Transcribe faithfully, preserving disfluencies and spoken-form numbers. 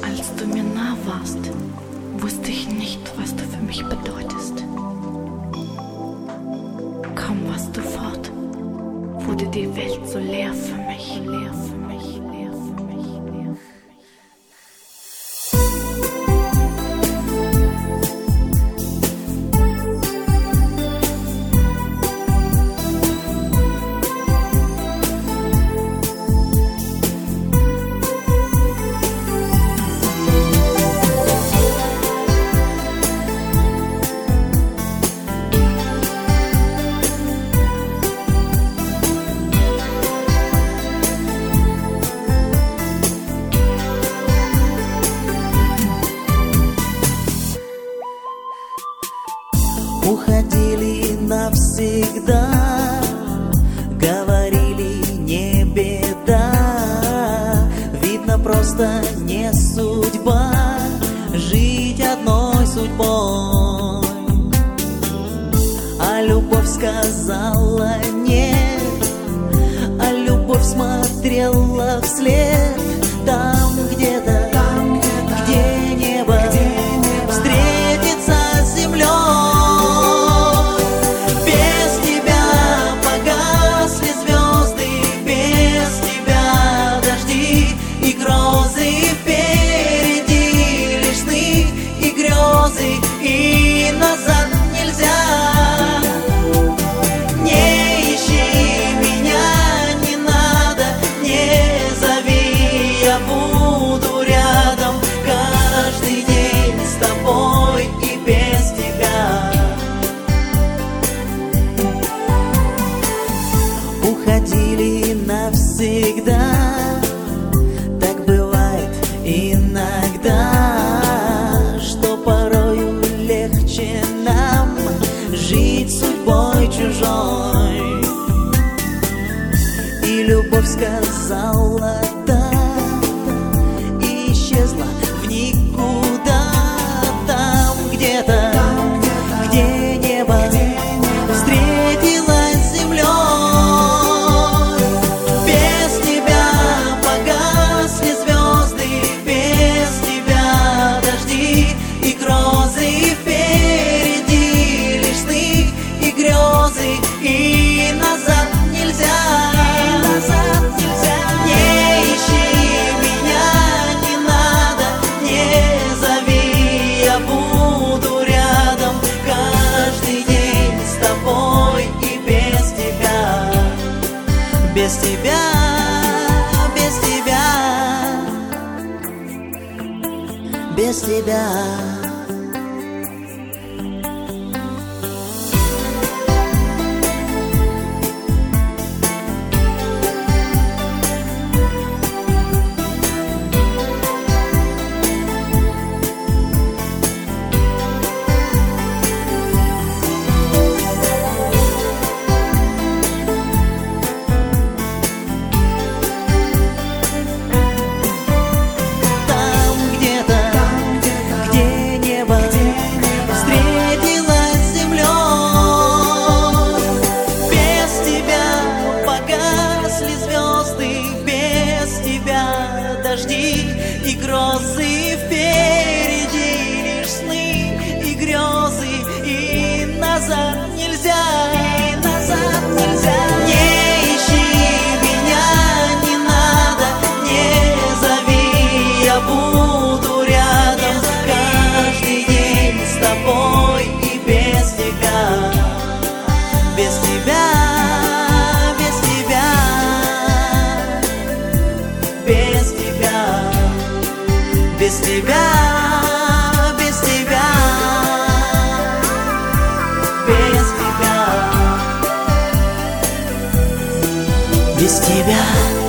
Als du mir nah warst, wusste ich nicht, was du für mich bedeutest. Kaum warst du fort, wurde die Welt so leer für mich, leer für mich, leer für mich, leer für mich. Уходили навсегда, говорили не беда. Видно, просто не судьба жить одной судьбой. А любовь сказала нет, а любовь смотрела вслед. Там где-то, там где-то, где небо, где небо встретится с землей. И назад нельзя. Не ищи меня, не надо, не зови, я буду рядом каждый день с тобой и без тебя. Уходили навсегда, так бывает иногда. Нам жить судьбой чужой. И любовь сказала да, и исчезла в никуда. Там где-то, там где-то, где небо, где небо встретилось с землей. Без тебя погасли звезды, без тебя дожди и грозы. И назад нельзя, и назад нельзя. Не ищи меня, не надо, не зови, я буду рядом каждый день с тобой и без тебя. Без тебя, без тебя, без тебя. Дожди и грозы, впереди лишь сны и грезы, и назад нельзя, и назад нельзя. Не ищи меня, не надо, не зови, я буду рядом каждый день с тобой и без тебя, без тебя. Без тебя, без тебя, без тебя, без тебя.